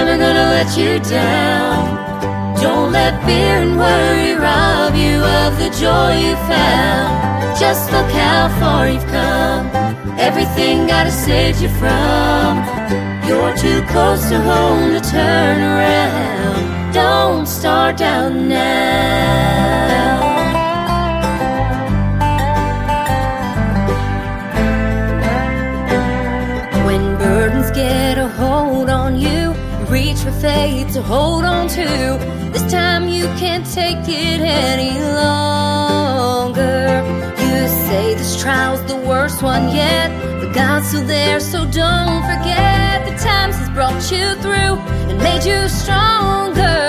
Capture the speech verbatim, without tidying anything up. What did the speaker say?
never gonna let you down. Don't let fear and worry rob you of the joy you found. Just look how far you've come. Everything God has saved you from. You're too close to home to turn around. Don't start down now. When burdens get a hold on you, reach for faith to hold on to. This time you can't take it any longer. You say this trial's the worst one yet, but God's still there, so don't forget the times He's brought you through and made you stronger.